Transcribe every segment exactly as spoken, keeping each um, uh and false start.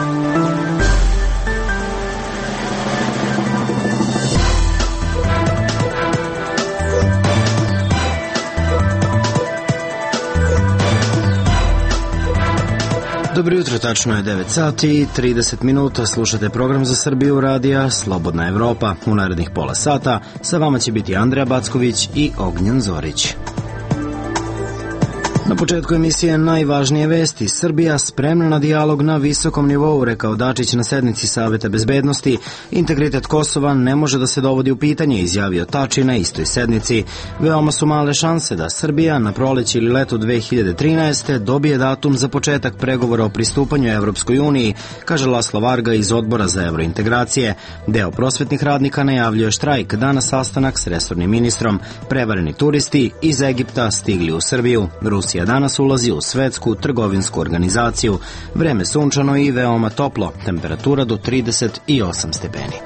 Dobro jutro, tačno je devet sati i trideset minuta, slušate program za Srbiju radija Slobodna Evropa. U narednih pola sata sa vama će biti Andreja Backović i Ognjen Zorić. Na početku emisije najvažnije vesti. Srbija spremna na dijalog na visokom nivou, rekao Dačić na sednici Saveta bezbednosti. Integritet Kosova ne može da se dovodi u pitanje, izjavio Tači na istoj sednici. Veoma su male šanse da Srbija na proleće ili leto dve hiljade trinaeste. dobije datum za početak pregovora o pristupanju Evropskoj uniji, kaže Laslo Varga iz Odbora za evrointegracije. Deo prosvetnih radnika najavljuje štrajk, danas sastanak s resornim ministrom. Prevareni turisti iz Egipta stigli u Srbiju. Rusija danas ulazi u svetsku trgovinsku organizaciju. Vreme sunčano i veoma toplo, temperatura do trideset osam stepeni.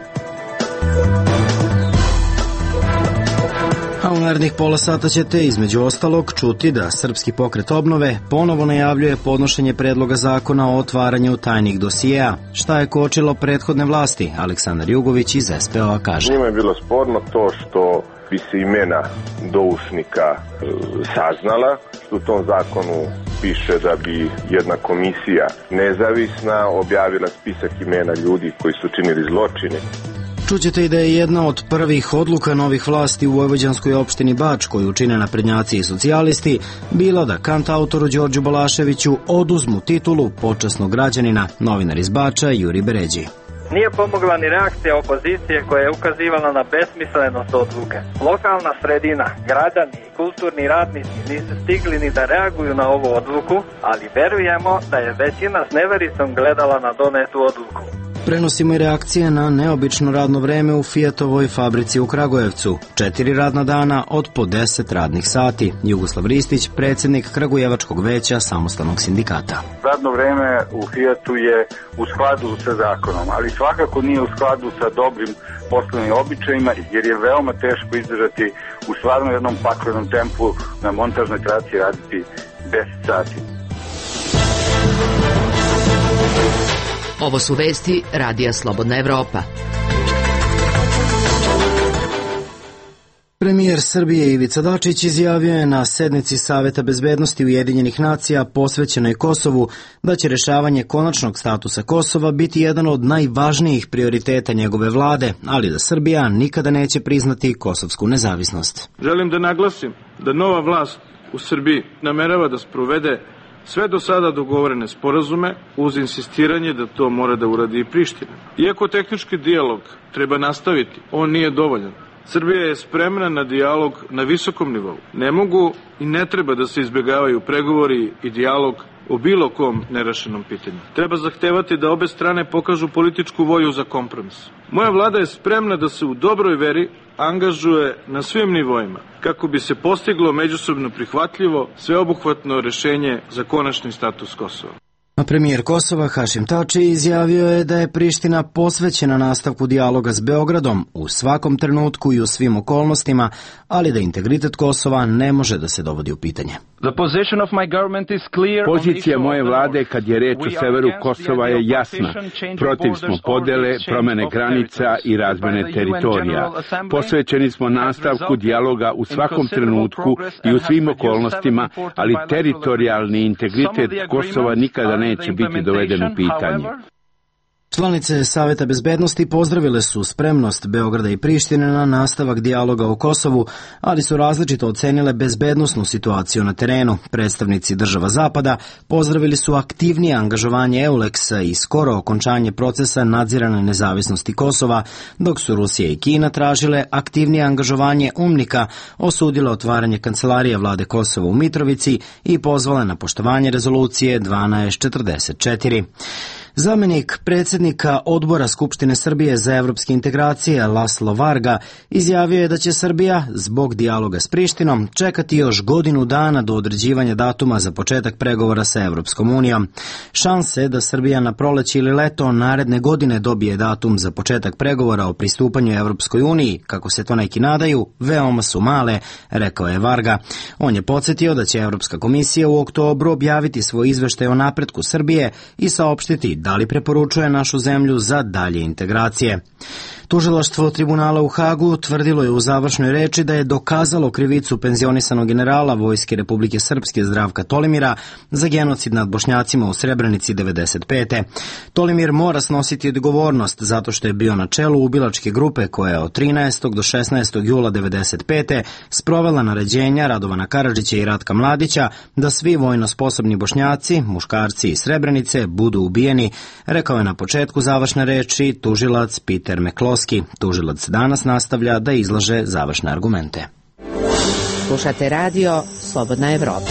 A u narednih pola sata ćete između ostalog čuti da Srpski pokret obnove ponovo najavljuje podnošenje predloga zakona o otvaranju tajnih dosijeja. Šta je kočilo prethodne vlasti? Aleksandar Jugović iz es pe o-a kaže. Njima je bilo sporno to što bi se imena doušnika e, saznala. U tom zakonu piše da bi jedna komisija nezavisna objavila spisak imena ljudi koji su činili zločine. Čućete i da je jedna od prvih odluka novih vlasti u vojvođanskoj opštini Bač, koju čine naprednjaci i socijalisti, bila da kantautoru Đorđu Balaševiću oduzmu titulu počasnog građanina. Novinar iz Bača Juri Beređi. Nije pomogla ni reakcija opozicije koja je ukazivala na besmislenost odluke. Lokalna sredina, građani i kulturni radnici nisu stigli ni da reaguju na ovu odluku, ali verujemo da je većina s nevericom gledala na donetu odluku. Prenosimo i reakcije na neobično radno vreme u Fijatovoj fabrici u Kragujevcu. Četiri radna dana od po deset radnih sati. Jugoslav Ristić, predsjednik Kragujevačkog veća samostalnog sindikata. Radno vreme u Fijatu je u skladu sa zakonom, ali svakako nije u skladu sa dobrim poslovnim običajima, jer je veoma teško izdržati u stvarno jednom paklenom tempu na montažnoj traci raditi deset sati. Ovo su vesti Radija Slobodna Evropa. Premijer Srbije Ivica Dačić izjavio je na sednici Saveta bezbednosti Ujedinjenih nacija posvećenoj Kosovu da će rešavanje konačnog statusa Kosova biti jedan od najvažnijih prioriteta njegove vlade, ali da Srbija nikada neće priznati kosovsku nezavisnost. Želim da naglasim da nova vlast u Srbiji namerava da sprovede sve do sada dogovorene sporazume uz insistiranje da to mora da uradi i Priština. Iako tehnički dijalog treba nastaviti, on nije dovoljan. Srbija je spremna na dijalog na visokom nivou. Ne mogu i ne treba da se izbjegavaju pregovori i dijalog o bilo kom nerešenom pitanju. Treba zahtevati da obe strane pokažu političku volju za kompromis. Moja vlada je spremna da se u dobroj veri angažuje na svim nivoima kako bi se postiglo međusobno prihvatljivo, sveobuhvatno rešenje za konačni status Kosova. A premijer Kosova Hašim Tači izjavio je da je Priština posvećena nastavku dijaloga s Beogradom u svakom trenutku i u svim okolnostima, ali da integritet Kosova ne može da se dovodi u pitanje. Pozicija moje vlade kad je reč o severu Kosova je jasna. Protiv smo podele, promene granica i razmene teritorija. Posvećeni smo nastavku dijaloga u svakom trenutku i u svim okolnostima, ali teritorijalni integritet Kosova nikada neće biti doveden u pitanje. Članice Saveta bezbednosti pozdravile su spremnost Beograda i Prištine na nastavak dijaloga o Kosovu, ali su različito ocenile bezbednosnu situaciju na terenu. Predstavnici država Zapada pozdravili su aktivnije angažovanje EULEX-a i skoro okončanje procesa nadzirane nezavisnosti Kosova, dok su Rusija i Kina tražile aktivnije angažovanje UNMIK-a, osudile otvaranje kancelarije vlade Kosova u Mitrovici i pozvale na poštovanje rezolucije dvanaest četrdeset četiri. Zamenik predsjednika Odbora Skupštine Srbije za evropske integracije Laslo Varga izjavio je da će Srbija zbog dijaloga s Prištinom čekati još godinu dana do određivanja datuma za početak pregovora sa Evropskom unijom. Šanse da Srbija na proleće ili leto naredne godine dobije datum za početak pregovora o pristupanju Evropskoj uniji, kako se to neki nadaju, veoma su male, rekao je Varga. On je podsjetio da će Evropska komisija u oktobru objaviti svoj izveštaj o napretku Srbije i saopštiti da li preporučuje našu zemlju za dalje integracije. Tužilaštvo tribunala u Hagu tvrdilo je u završnoj reči da je dokazalo krivicu penzionisanog generala Vojske Republike Srpske Zdravka Tolimira za genocid nad Bošnjacima u Srebrenici devedeset pete. Tolimir mora snositi odgovornost zato što je bio na čelu ubilačke grupe koja je od trinaestog do šesnaestog jula devedeset pete sprovela naređenja Radovana Karadžića i Ratka Mladića da svi vojno sposobni Bošnjaci, muškarci iz Srebrenice budu ubijeni, rekao je na početku završne reči tužilac Peter McCloskey. Tužilac danas nastavlja da izlaže završne argumente. Slušate radio Slobodna Evropa.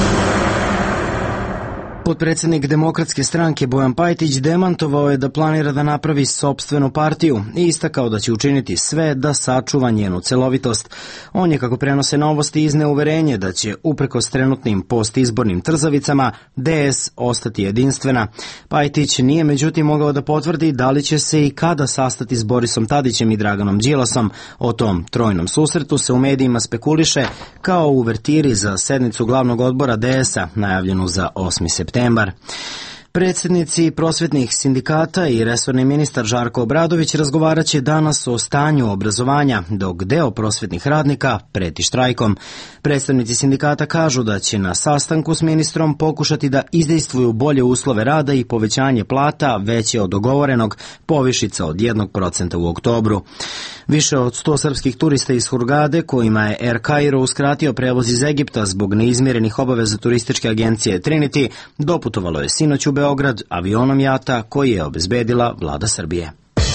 Potpredsjednik Demokratske stranke Bojan Pajtić demantovao je da planira da napravi sopstvenu partiju i istakao da će učiniti sve da sačuva njenu celovitost. On je, kako prenose Novosti, izneo uverenje da će, uprkos trenutnim postizbornim trzavicama, D S ostati jedinstvena. Pajtić nije međutim mogao da potvrdi da li će se i kada sastati s Borisom Tadićem i Draganom Đilasom. O tom trojnom susretu se u medijima spekuliše kao u uvertiri za sednicu glavnog odbora D S-a, najavljenu za osmi septembar. Predsjednici prosvetnih sindikata i resorni ministar Žarko Obradović razgovarat će danas o stanju obrazovanja, dok deo prosvetnih radnika preti štrajkom. Predstavnici sindikata kažu da će na sastanku s ministrom pokušati da izdejstvuju bolje uslove rada i povećanje plata veće od dogovorenog, povišica od jednog procenta u oktobru. Više od sto srpskih turista iz Hurgade, kojima je Air Cairo uskratio prevoz iz Egipta zbog neizmirenih obaveza turističke agencije Trinity, doputovalo je sinoć u Beograd avionom Jata koji je obezbedila vlada Srbije.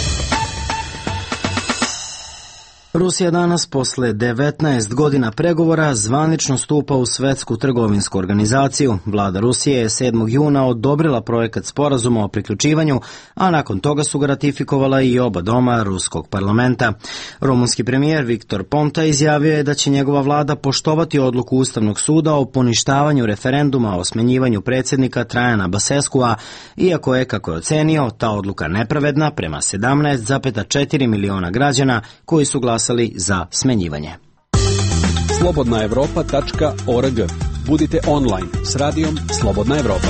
Rusija danas, posle devetnaest godina pregovora, zvanično stupa u Svetsku trgovinsku organizaciju. Vlada Rusije je sedmog juna odobrila projekat sporazuma o priključivanju, a nakon toga su ga ratifikovala i oba doma ruskog parlamenta. Rumunski premijer Viktor Ponta izjavio je da će njegova vlada poštovati odluku Ustavnog suda o poništavanju referenduma o smenjivanju predsjednika Trajana Baseskua, iako je, kako je ocenio, ta odluka nepravedna prema sedamnaest zarez četiri miliona građana koji su glasali za smenjivanje. slobodna evropa tačka org. Budite online s radijom Slobodna Evropa.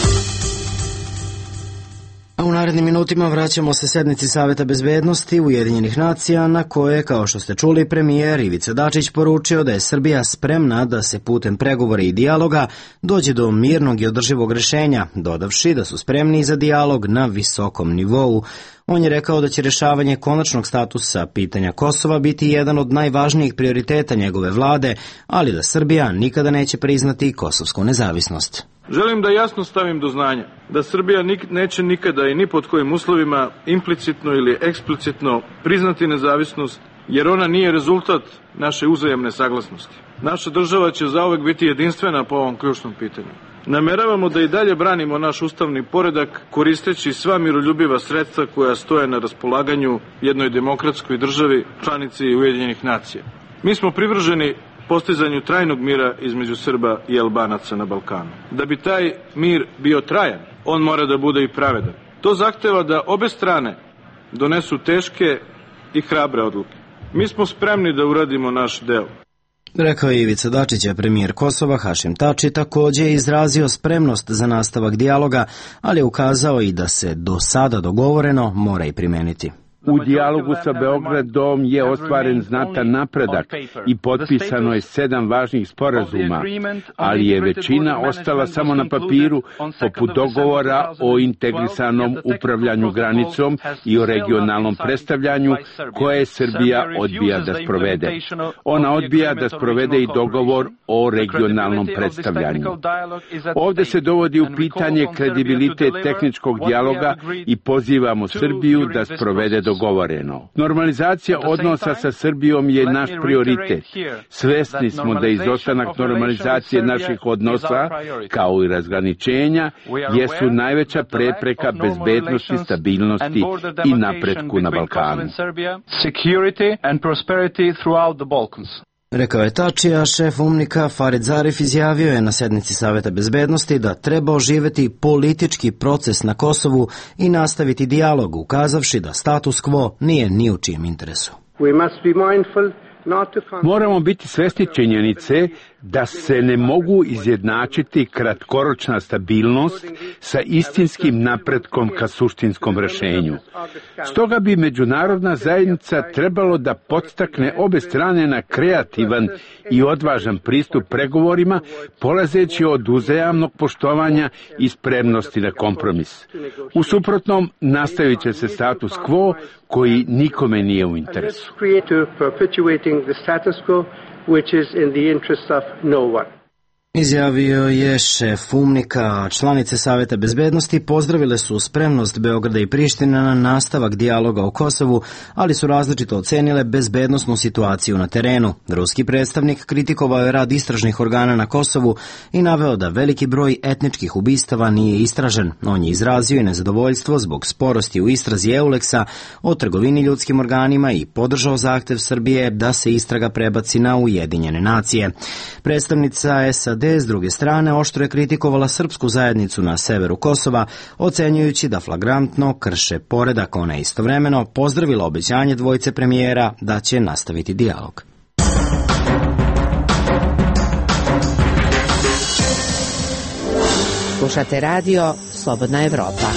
A u narednim minutima vraćamo se sednici Saveta bezbednosti Ujedinjenih nacija, na koje, kao što ste čuli, premijer Ivica Dačić poručio da je Srbija spremna da se putem pregovora i dijaloga dođe do mirnog i održivog rešenja, dodavši da su spremni za dijalog na visokom nivou. On je rekao da će rešavanje konačnog statusa pitanja Kosova biti jedan od najvažnijih prioriteta njegove vlade, ali da Srbija nikada neće priznati kosovsku nezavisnost. Želim da jasno stavim do znanja da Srbija nik- neće nikada i ni pod kojim uslovima implicitno ili eksplicitno priznati nezavisnost, jer ona nije rezultat naše uzajamne saglasnosti. Naša država će zauvek biti jedinstvena po ovom ključnom pitanju. Nameravamo da i dalje branimo naš ustavni poredak koristeći sva miroljubiva sredstva koja stoje na raspolaganju jednoj demokratskoj državi, članici Ujedinjenih nacija. Mi smo privrženi postizanju trajnog mira između Srba i Albanaca na Balkanu. Da bi taj mir bio trajan, on mora da bude i pravedan. To zahteva da obe strane donesu teške i hrabre odluke. Mi smo spremni da uradimo naš deo. Rekao je Ivica Dačić, a premijer Kosova Hašim Tači također je izrazio spremnost za nastavak dijaloga, ali je ukazao i da se do sada dogovoreno mora i primeniti. U dijalogu sa Beogradom je ostvaren znatan napredak i potpisano je sedam važnih sporazuma, ali je većina ostala samo na papiru, poput dogovora o integrisanom upravljanju granicom i o regionalnom predstavljanju koje Srbija odbija da sprovede. Ona odbija da sprovede i dogovor o regionalnom predstavljanju. Ovdje se dovodi u pitanje kredibilitet tehničkog dijaloga i pozivamo Srbiju da sprovede dogovor. Govoreno. Normalizacija odnosa sa Srbijom je naš prioritet. Svesni smo da izostanak normalizacije naših odnosa, kao i razgraničenja, jesu najveća prepreka bezbednosti, stabilnosti i napretku na Balkanu. Rekao je Tači, a šef UMNIK-a Farid Zarif izjavio je na sednici Saveta bezbednosti da treba oživeti politički proces na Kosovu i nastaviti dijalog, ukazavši da status quo nije ni u čijem interesu. Moramo biti svesni činjenice da se ne mogu izjednačiti kratkoročna stabilnost sa istinskim napretkom ka suštinskom rešenju. Stoga bi međunarodna zajednica trebalo da podstakne obe strane na kreativan i odvažan pristup pregovorima, polazeći od uzajamnog poštovanja i spremnosti na kompromis. U suprotnom, nastavit će se status quo koji nikome nije u interesu. Izjavio je šef UMNIK-a. Članice Saveta bezbednosti pozdravile su spremnost Beograda i Prištine na nastavak dijaloga o Kosovu, ali su različito ocenile bezbednosnu situaciju na terenu. Ruski predstavnik kritikovao je rad istražnih organa na Kosovu i naveo da veliki broj etničkih ubistava nije istražen. On je izrazio i nezadovoljstvo zbog sporosti u istrazi Euleksa o trgovini ljudskim organima i podržao zahtev Srbije da se istraga prebaci na Ujedinjene nacije. Predstavnica S A D s druge strane oštro je kritikovala srpsku zajednicu na severu Kosova, ocenjujući da flagrantno krše poredak. Ona je istovremeno pozdravila obećanje dvojice premijera da će nastaviti dijalog. Slušate radio Slobodna Evropa.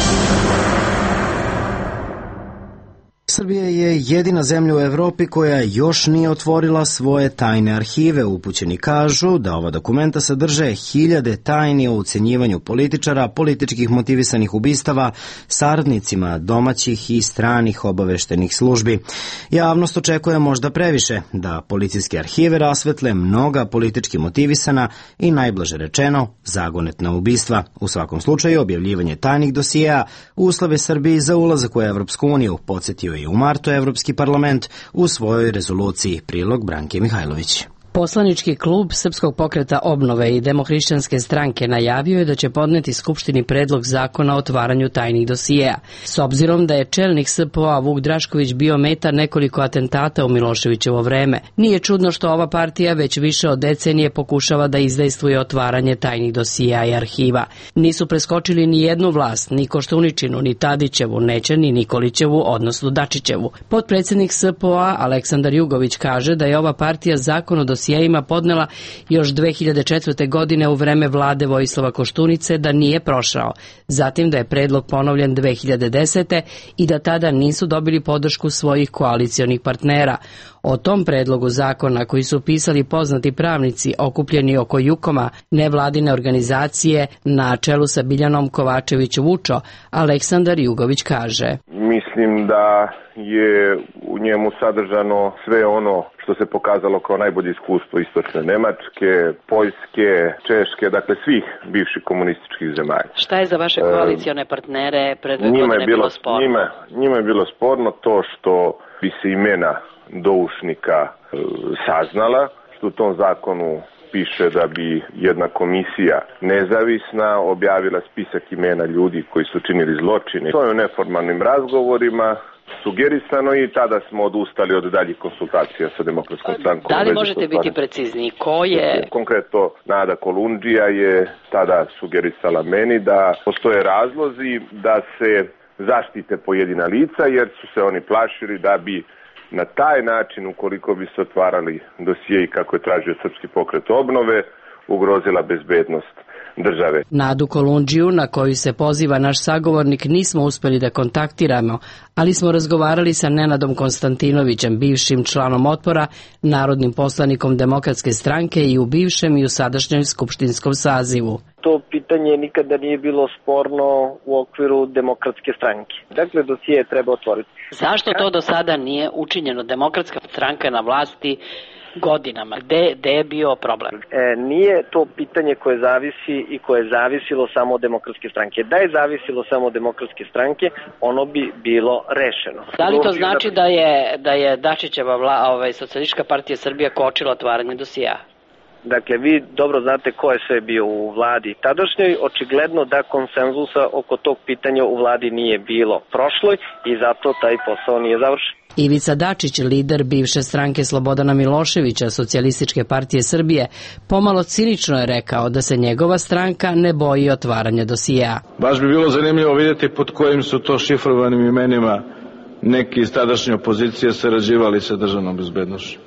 Srbija je jedina zemlja u Evropi koja još nije otvorila svoje tajne arhive. Upućeni kažu da ova dokumenta sadrže hiljade tajni o ucenjivanju političara, političkih motivisanih ubistava, saradnicima domaćih i stranih obaveštenih službi. Javnost očekuje možda previše da policijske arhive rasvetle mnoga politički motivisana i najblaže rečeno zagonetna ubistva. U svakom slučaju objavljivanje tajnih dosijeja uslove Srbiji za ulazak u Evropsku uniju, podsjetio je u martu Evropski parlament u svojoj rezoluciji. Prilog Branke Mihajlović. Poslanički klub Srpskog pokreta obnove i Demohrišćanske stranke najavio je da će podneti Skupštini predlog zakona o otvaranju tajnih dosijeja. S obzirom da je čelnik S P O-a Vuk Drašković bio meta nekoliko atentata u Miloševićevo vreme, nije čudno što ova partija već više od decenije pokušava da izdejstvuje otvaranje tajnih dosijeja i arhiva. Nisu preskočili ni jednu vlast, ni Koštuničinu, ni Tadićevu, neće ni Nikolićevu, odnosno Dačićevu. Potpredsjednik S P O-a Aleksandar Jugović kaže da je ova partija zakon o dosijejima podnela još dve hiljade četvrte. godine u vreme vlade Vojislava Koštunice, da nije prošao. Zatim da je predlog ponovljen dve hiljade desete. i da tada nisu dobili podršku svojih koalicionih partnera. O tom predlogu zakona koji su pisali poznati pravnici okupljeni oko Jukoma, nevladine organizacije na čelu sa Biljanom Kovačević-Vučo, Aleksandar Jugović kaže: Mislim da je u njemu sadržano sve ono što se pokazalo kao najbolje iskustvo istočne Nemačke, Poljske, Češke, dakle svih bivših komunističkih zemalja. Šta je za vaše koalicione partnere pred dve godine bilo, bilo sporno? Njima, njima je bilo sporno to što bi se imena doušnika e, saznala, što u tom zakonu piše da bi jedna komisija nezavisna objavila spisak imena ljudi koji su činili zločine. To je u neformalnim razgovorima sugerisano i tada smo odustali od daljih konsultacija sa Demokratskom strankom. Da li možete biti precizniji? Ko je? Konkretno, Nada Kolundžija je tada sugerisala meni da postoje razlozi da se zaštite pojedina lica, jer su se oni plašili da bi na taj način, ukoliko bi se otvarali dosijeji kako je tražio Srpski pokret obnove, ugrozila bezbednost države. Nadu Kolundžiju, na koju se poziva naš sagovornik, nismo uspeli da kontaktiramo, ali smo razgovarali sa Nenadom Konstantinovićem, bivšim članom Otpora, narodnim poslanikom Demokratske stranke i u bivšem i u sadašnjem skupštinskom sazivu. To pitanje nikada nije bilo sporno u okviru Demokratske stranke. Dakle, dosije treba otvoriti. Zašto to do sada nije učinjeno? Demokratska stranka je na vlasti godinama. Gde, gde je bio problem? E, nije to pitanje koje zavisi i koje je zavisilo samo od Demokratske stranke. Da je zavisilo samo od Demokratske stranke, ono bi bilo rešeno. Da li to znači da je, da je Dačićeva vla, ovaj, Socijalistička partija Srbije kočila otvaranje dosija? Dakle, vi dobro znate ko je sve bio u vladi tadašnjoj. Očigledno da konsenzusa oko tog pitanja u vladi nije bilo prošloj i zato taj posao nije završen. Ivica Dačić, lider bivše stranke Slobodana Miloševića, Socijalističke partije Srbije, pomalo cinično je rekao da se njegova stranka ne boji otvaranja dosija. Baš bi bilo zanimljivo vidjeti pod kojim su to šifrovanim imenima neki iz tadašnje opozicije sarađivali sa državnom bezbednošću.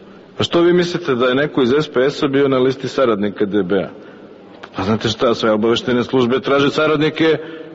A što vi mislite da je neko iz S P S-a bio na listi saradnika D B A? Pa znate šta, sve obaveštene službe traže saradnike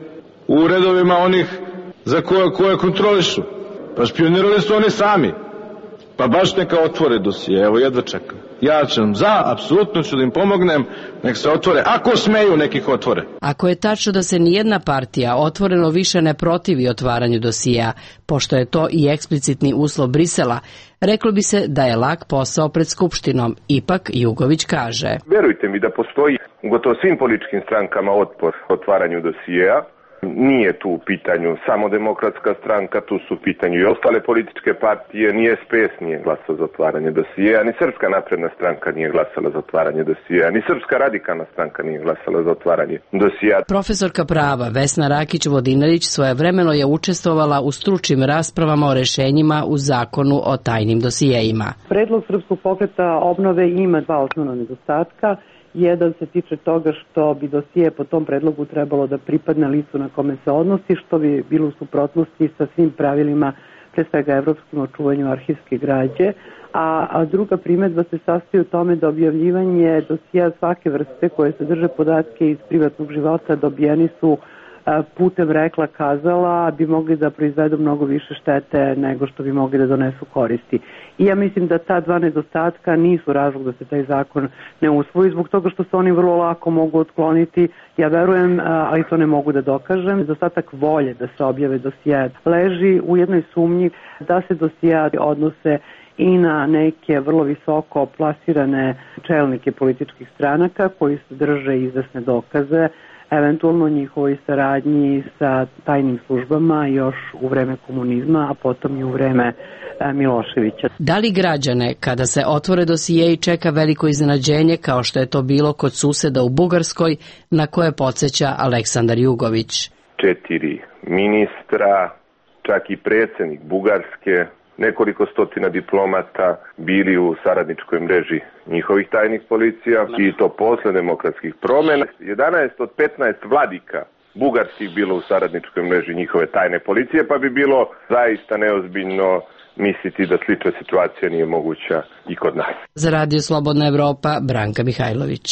u redovima onih za koje, koje kontrolišu. Pa špionirali su oni sami. Pa baš neka otvore dosije, evo jedva čekam. Ja ćem za, apsolutno ću da im pomognem, nek se otvore, ako smeju nekih otvore. Ako je tačno da se nijedna partija otvoreno više ne protivi otvaranju dosija, pošto je to i eksplicitni uslov Brisela, reklo bi se da je lak posao pred Skupštinom. Ipak, Jugović kaže: Verujte mi da postoji u gotovo svim političkim strankama otpor otvaranju dosijeja. Nije tu u pitanju samo Demokratska stranka, tu su u pitanju i ostale političke partije, ni S P S nije glasao za otvaranje dosijeja, ni Srpska napredna stranka nije glasala za otvaranje dosijeja, ni Srpska radikalna stranka nije glasala za otvaranje dosijeja. Profesorka prava Vesna Rakić-Vodinarić svojevremeno je učestvovala u stručnim raspravama o rešenjima u zakonu o tajnim dosijejima. Predlog Srpskog pokreta obnove ima dva osnovna nedostatka. Jedan se tiče toga što bi dosije po tom predlogu trebalo da pripadne licu na kome se odnosi, što bi bilo u suprotnosti sa svim pravilima, pre svega evropskim, o čuvanju arhivske građe. A, a druga primedba se sastoji u tome da objavljivanje dosija svake vrste koje sadrže podatke iz privatnog života dobijeni su putem rekla kazala, bi mogli da proizvedu mnogo više štete nego što bi mogli da donesu koristi. I ja mislim da ta dva nedostatka nisu razlog da se taj zakon ne usvoji, zbog toga što se oni vrlo lako mogu otkloniti. Ja verujem, ali to ne mogu da dokažem, nedostatak volje da se objave dosije leži u jednoj sumnji da se dosije odnose i na neke vrlo visoko plasirane čelnike političkih stranaka koji drže izvesne dokaze, eventualno njihovoj saradnji sa tajnim službama još u vreme komunizma, a potom i u vreme Miloševića. Da li građane, kada se otvore dosijeji, čeka veliko iznenađenje kao što je to bilo kod suseda u Bugarskoj, na koje podsjeća Aleksandar Jugović? Četiri ministra, čak i predsjednik Bugarske, nekoliko stotina diplomata bili u saradničkoj mreži njihovih tajnih policija i to posle demokratskih promjena. jedanaest od petnaest vladika bugarskih bilo u saradničkoj mreži njihove tajne policije, pa bi bilo zaista neozbiljno misliti da slična situacija nije moguća i kod nas. Za Radio Slobodna Evropa, Branka Mihajlović.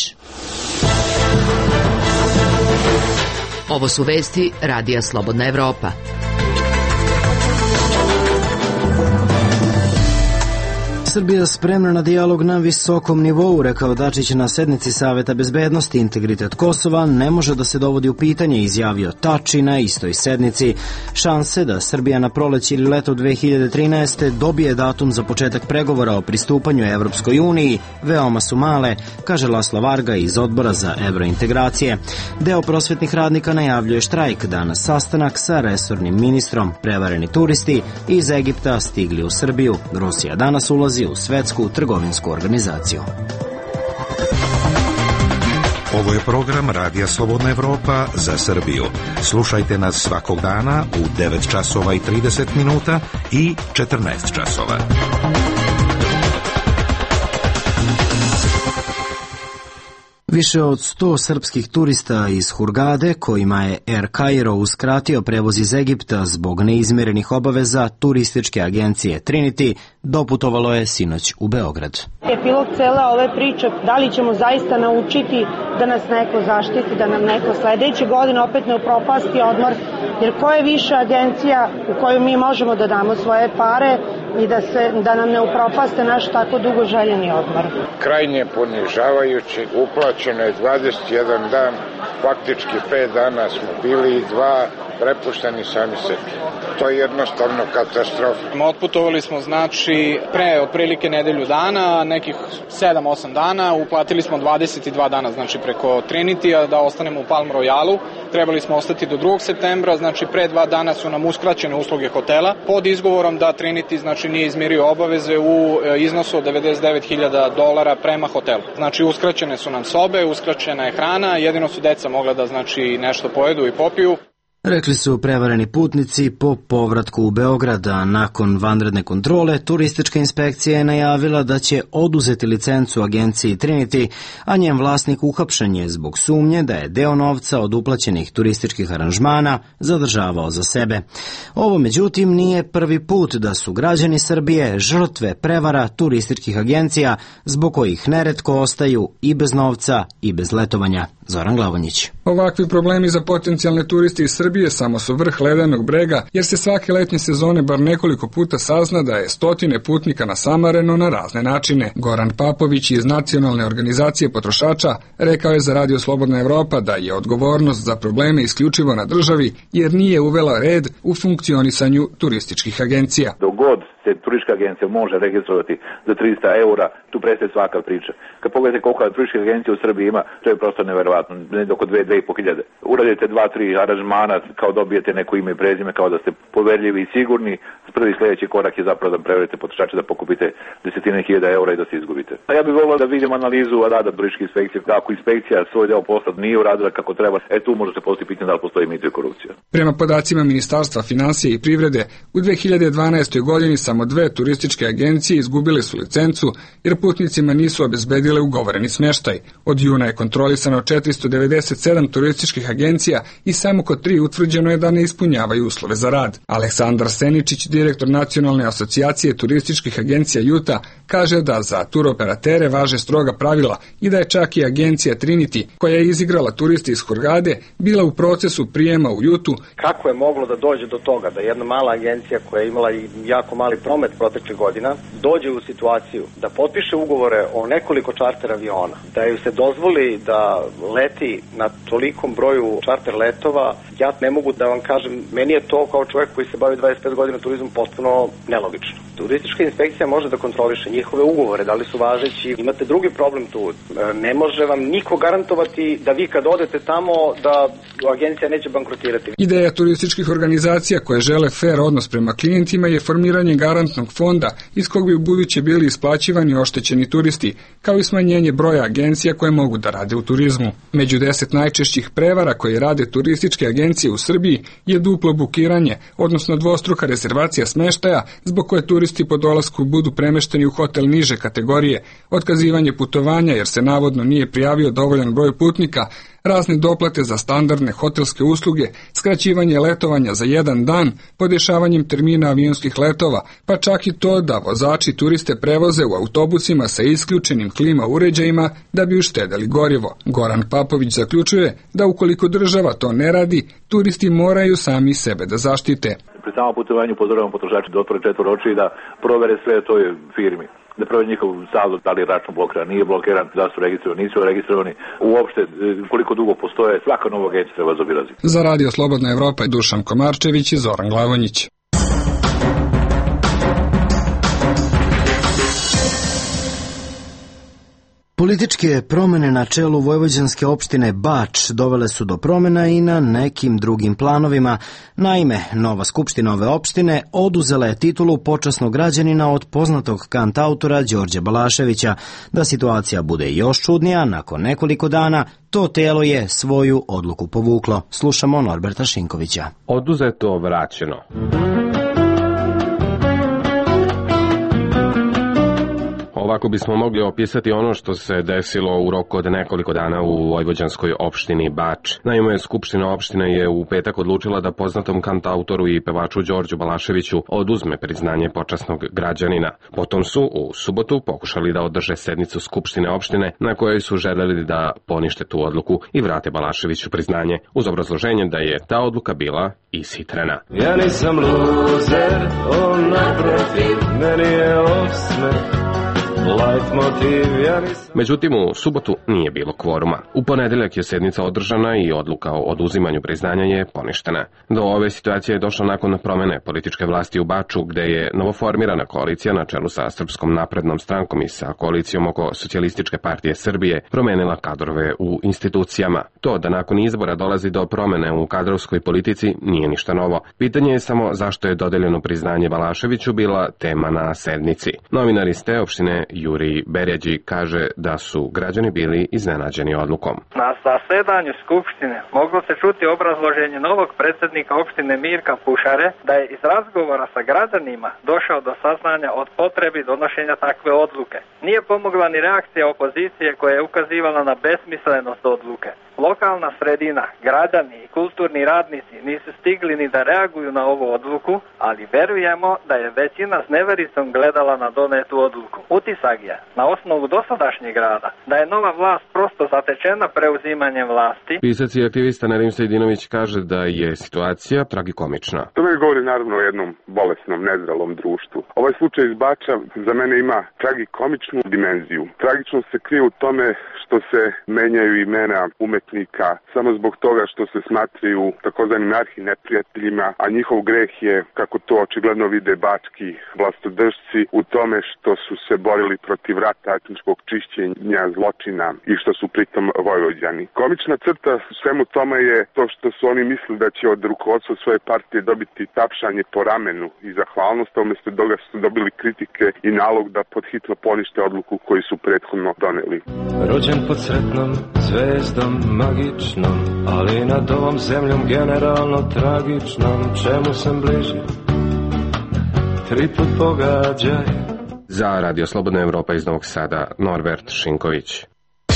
Ovo su vesti Radija Slobodna Evropa. Srbija spremna na dijalog na visokom nivou, rekao Dačić na sednici Saveta bezbednosti. Integritet Kosova ne može da se dovodi u pitanje, izjavio Tači na istoj sednici. Šanse da Srbija na proleće ili leto dve hiljade trinaeste. dobije datum za početak pregovora o pristupanju Evropskoj uniji veoma su male, kaže Laslo Varga iz Odbora za evrointegracije. Deo prosvetnih radnika najavljuje štrajk, danas sastanak sa resornim ministrom. Prevareni turisti iz Egipta stigli u Srbiju. Rusija danas ulazi u svetsku trgovinsku organizaciju. Ovo je program Radija Slobodna Evropa za Srbiju. Slušajte nas svakog dana u devet časova i trideset minuta i četrnaest časova. Više od sto srpskih turista iz Hurgade, kojima je Air Cairo uskratio prevoz iz Egipta zbog neizmirenih obaveza turističke agencije Trinity, doputovalo je sinoć u Beograd. Epilog cele ove priče, da li ćemo zaista naučiti da nas neko zaštiti, da nam neko sledeće godine opet ne upropasti odmor, jer ko je više agencija u koju mi možemo da damo svoje pare i da, se, da nam ne upropaste naš tako dugo željeni odmor. Krajnje ponižavajući, uplaćeno je dvadeset jedan dan, faktički pet dana smo bili i dva prepušteni sami sebi. To je jednostavno katastrofa. Otputovali smo znači pre otprilike nedelju dana, nekih sedam osam dana, uplatili smo dvadeset dva dana znači preko Trinity da ostanemo u Palm Royalu. Trebali smo ostati do drugog septembra, znači pre dva dana su nam uskraćene usluge hotela pod izgovorom da Trinity znači nije izmirio obaveze u iznosu od devedeset devet hiljada dolara prema hotelu. Znači uskraćene su nam sobe, uskraćena je hrana, jedino su deca mogla da znači nešto pojedu i popiju. Rekli su prevareni putnici po povratku u Beograd, a nakon vanredne kontrole turistička inspekcija je najavila da će oduzeti licencu agenciji Trinity, a njen vlasnik uhapšen je zbog sumnje da je deo novca od uplaćenih turističkih aranžmana zadržavao za sebe. Ovo međutim nije prvi put da su građani Srbije žrtve prevara turističkih agencija zbog kojih neretko ostaju i bez novca i bez letovanja. Zoran Glavonjić. Ovakvi problemi za potencijalne turiste iz Srbije samo su vrh ledenog brega, jer se svake letnje sezone bar nekoliko puta sazna da je stotine putnika nasamareno na razne načine. Goran Papović iz Nacionalne organizacije potrošača rekao je za Radio Slobodna Evropa da je odgovornost za probleme isključivo na državi, jer nije uvela red u funkcionisanju turističkih agencija. Dogod se turistička agencija može registrovati za tristo eura, tu prestaje svaka priča. Kad pogledate koliko turističkih agencija u Srbiji ima, to je prosto neverovatno, ne oko dve, dve i po hiljade. Uradite dva, tri aranžmana, kao dobijete neko ime i prezime, kao da ste poverljivi i sigurni. Prvi sljedeći korak je zapravo da preverite potrošače, da pokupite desetine hiljada eura i da se izgubite. A ja bih volio da vidim analizu rada turističke inspekcije. Ako inspekcija svoj deo posla nije uradila kako treba, e tu može se postaviti pitanje da li postoji mito i korupcija. Prema podacima Ministarstva financije i privrede, u dve hiljade dvanaestoj godini samo dve turističke agencije izgubile su licencu jer putnicima nisu obezbedile ugovoreni smeštaj. Od juna je kontrolisano četiristo devedeset sedam turističkih agencija i samo kod tri utvrđeno je da ne ispunjavaju uslove za rad. Aleksandar Seničić, direktor Nacionalne asocijacije turističkih agencija Juta, kaže da za turoperatere važe stroga pravila i da je čak i agencija Trinity, koja je izigrala turiste iz Hurgade, bila u procesu prijema u Jutu. Kako je moglo da dođe do toga da jedna mala agencija koja je imala i jako mali promet proteklih godina dođe u situaciju da potpiše ugovore o nekoliko čarter aviona, da ju se dozvoli da leti na tolikom broju čarter letova, ja ne mogu da vam kažem, meni je to kao čovjek koji se bavi dvadeset pet godina turizmom potpuno nelogično. Turistička inspekcija može da kontroliše njihove ugovore, da li su važeći. Imate drugi problem tu. Ne može vam niko garantovati da vi kad odete tamo da agencija neće bankrotirati. Ideja turističkih organizacija koje žele fair odnos prema klijentima je formiranje garantnog fonda iz kog bi u buduće bili isplaćivani oštećeni turisti, kao i smanjenje broja agencija koje mogu da rade u turizmu. Među deset najčešćih prevara koje rade turističke agencije u Srbiji je duplo bukiranje, odnosno dvostruka rezervacija smeštaja zbog koje turisti po dolasku budu premešteni u hotel niže kategorije, otkazivanje putovanja jer se navodno nije prijavio dovoljan broj putnika, razne doplate za standardne hotelske usluge, skraćivanje letovanja za jedan dan, podešavanjem termina avionskih letova, pa čak i to da vozači turiste prevoze u autobusima sa isključenim klima uređajima da bi uštedeli gorivo. Goran Papović zaključuje da ukoliko država to ne radi, turisti moraju sami sebe da zaštite. Pri samom putovanju pozdravljamo potrošači da otvore četvor oči i da provere sve toj firmi. Da provere njihov saldo, da li je račun blokiran, nije blokiran, da su registrovani, nisu registrovani. Uopšte, koliko dugo postoje, svaka nova agencija treba zaobilaziti. Za Radio Slobodna Evropa je Dušan Komarčević i Zoran Glavonjić. Političke promene na čelu vojvođanske opštine Bač dovele su do promena i na nekim drugim planovima. Naime, nova skupština ove opštine oduzela je titulu počasnog građanina od poznatog kantautora Đorđa Balaševića. Da situacija bude još čudnija, nakon nekoliko dana to telo je svoju odluku povuklo. Slušamo Norberta Šinkovića. Oduzeto, vraćeno. Ovako bismo mogli opisati ono što se desilo u roku od nekoliko dana u vojvođanskoj opštini Bač. Naime, Skupština opštine je u petak odlučila da poznatom kantautoru i pevaču Đorđu Balaševiću oduzme priznanje počasnog građanina. Potom su u subotu pokušali da održe sednicu Skupštine opštine na kojoj su želeli da ponište tu odluku i vrate Balaševiću priznanje uz obrazloženje da je ta odluka bila ishitrena. Ja nisam luzer, on naprotiv, meni je osmeh. Međutim, u subotu nije bilo kvoruma. U ponedeljak je sednica održana i odluka o oduzimanju priznanja je poništena. Do ove situacije je došlo nakon promene političke vlasti u Baču, gde je novoformirana koalicija na čelu sa Srpskom naprednom strankom i sa koalicijom oko Socijalističke partije Srbije promenila kadrove u institucijama. To da nakon izbora dolazi do promene u kadrovskoj politici nije ništa novo. Pitanje je samo zašto je dodeljeno priznanje Balaševiću bila tema na sednici. Novinar iz te opštine Jurij Berjađi kaže da su građani bili iznenađeni odlukom. Na zasedanju Skupštine moglo se čuti obrazloženje novog predsjednika opštine Mirka Pušare da je iz razgovora sa građanima došao do saznanja od potrebi donošenja takve odluke. Nije pomogla ni reakcija opozicije koja je ukazivala na besmislenost odluke. Lokalna sredina, građani i kulturni radnici nisu stigli ni da reaguju na ovu odluku, ali verujemo da je većina s nevericom gledala na donetu odluku. Utisak je, na osnovu dosadašnjeg rada, da je nova vlast prosto zatečena preuzimanjem vlasti. Pisac i aktivista Nedim Sejdinović kaže da je situacija tragikomična. To me govori naravno o jednom bolesnom, nezrelom društvu. Ovaj slučaj iz Bača za mene ima tragikomičnu dimenziju. Tragično se krije u tome što se menjaju imena umetnika samo zbog toga što se smatraju takozvanim arhineprijateljima, a njihov greh je, kako to očigledno vide bački vlastodržci, u tome što su se borili protiv rata, etničkog čišćenja, zločina i što su pritom Vojvođani. Komična crta u svemu tome je to što su oni mislili da će od rukovodstva svoje partije dobiti tapšanje po ramenu i zahvalnost, a umjesto toga su dobili kritike i nalog da podhitno ponište odluku koju su prethodno doneli. Rođen pod sretnom zvezdom magičnom, ali nad ovom zemljom generalno tragičnom, čemu sam bliži, tri put pogađaj. Za Radio Slobodna Evropa iz Novog Sada, Norbert Šinković.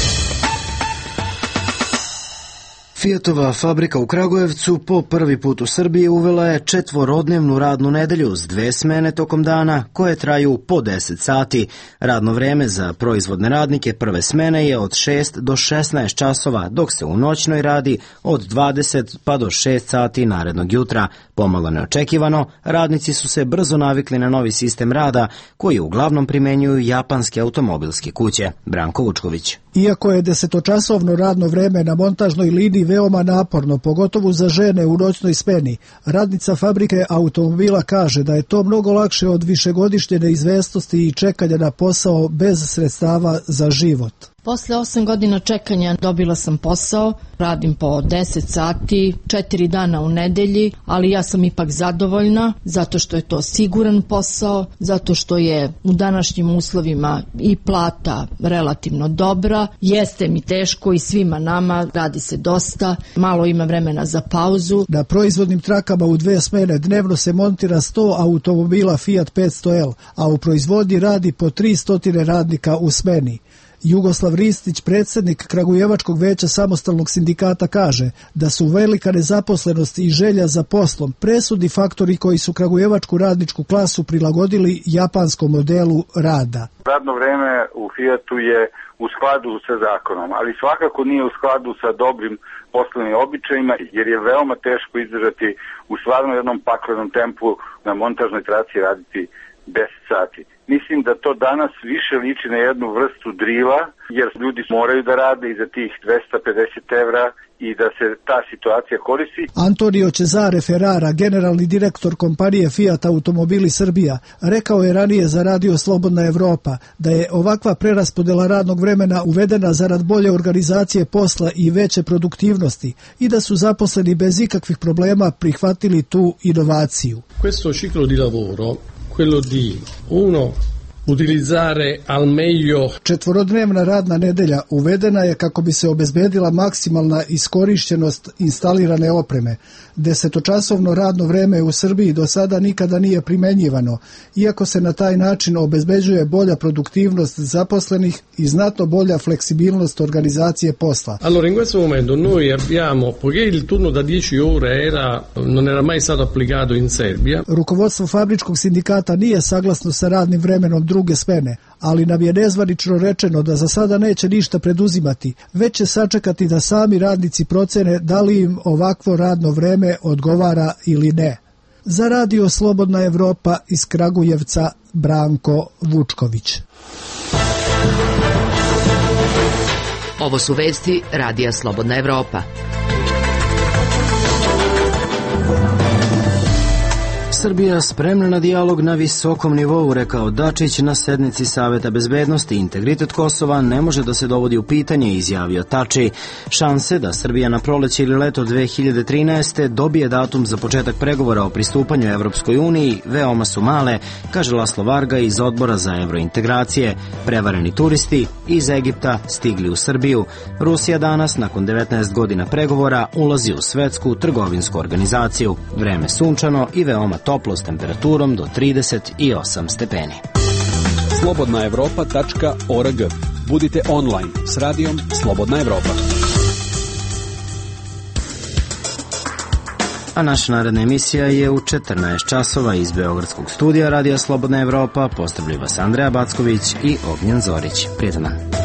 Fiatova fabrika u Kragujevcu po prvi put u Srbiji uvela je četvorodnevnu radnu nedelju s dve smene tokom dana koje traju po deset sati. Radno vreme za proizvodne radnike prve smene je od šest do šesnaest časova, dok se u noćnoj radi od dvadeset pa do šest sati narednog jutra. Pomalo neočekivano, radnici su se brzo navikli na novi sistem rada koji uglavnom primenjuju japanske automobilske kuće. Branko Vučković. Iako je desetočasovno radno vreme na montažnoj liniji veoma naporno, pogotovo za žene u noćnoj smeni, radnica fabrike automobila kaže da je to mnogo lakše od višegodišnje neizvesnosti i čekanja na posao bez sredstava za život. Posle osam godina čekanja dobila sam posao, radim po deset sati, četiri dana u nedelji, ali ja sam ipak zadovoljna zato što je to siguran posao, zato što je u današnjim uslovima i plata relativno dobra. Jeste mi teško i svima nama, radi se dosta, malo ima vremena za pauzu. Na proizvodnim trakama u dve smene dnevno se montira sto automobila Fiat petsto L, a u proizvodnji radi po tristo radnika u smeni. Jugoslav Ristić, predsjednik Kragujevačkog veća samostalnog sindikata, kaže da su velika nezaposlenost i želja za poslom presudni faktori koji su kragujevačku radničku klasu prilagodili japanskom modelu rada. Radno vreme u Fiatu je u skladu sa zakonom, ali svakako nije u skladu sa dobrim poslovnim običajima, jer je veoma teško izdržati u stvarno jednom paklenom tempu na montažnoj traci raditi deset sati. Mislim da to danas više liči na jednu vrstu drila, jer ljudi moraju da rade i za tih dvesta pedeset evra i da se ta situacija koristi. Antonio Cesare Ferrara, generalni direktor kompanije Fiat Automobili Srbija, rekao je ranije za Radio Slobodna Evropa da je ovakva preraspodela radnog vremena uvedena zarad bolje organizacije posla i veće produktivnosti i da su zaposleni bez ikakvih problema prihvatili tu inovaciju. Questo ciclo di lavoro, quello di uno utilizzare al meglio. Četvorodnevna radna nedelja uvedena je kako bi se obezbedila maksimalna iskorišćenost instalirane opreme. Desetočasovno radno vreme u Srbiji do sada nikada nije primenjivano, iako se na taj način obezbeđuje bolja produktivnost zaposlenih i znatno bolja fleksibilnost organizacije posla. Allora in questo momento noi abbiamo, poiché il turno da dieci ore era non era mai stato applicato in Serbia. Rukovodstvo fabričkog sindikata nije saglasno sa radnim vremenom druge smene, ali nam je nezvanično rečeno da za sada neće ništa preduzimati, već će sačekati da sami radnici procene da li im ovakvo radno vreme odgovara ili ne. Za Radio Slobodna Evropa iz Kragujevca, Branko Vučković. Ovo su vesti Radija Slobodna Evropa. Srbija spremna na dijalog na visokom nivou, rekao Dačić na sednici Saveta bezbednosti. Integritet Kosova ne može da se dovodi u pitanje, izjavio Tači. Šanse da Srbija na proleće ili leto dve hiljade trinaeste. dobije datum za početak pregovora o pristupanju Evropskoj uniji veoma su male, kaže Laslo Varga iz Odbora za evrointegracije. Prevareni turisti iz Egipta stigli u Srbiju. Rusija danas, nakon devetnaest godina pregovora, ulazi u svetsku trgovinsku organizaciju. Vreme sunčano i veoma toplo s temperaturom do trideset osam stepeni. slobodna evropa tačka org. Budite online s radijom Slobodna Evropa. A naša naredna emisija je u četrnaest časova iz Beogradskog studija Radija Slobodna Evropa. Pozdravlja vas Andreja Backović i Ognjen Zorić. Prijetan dan.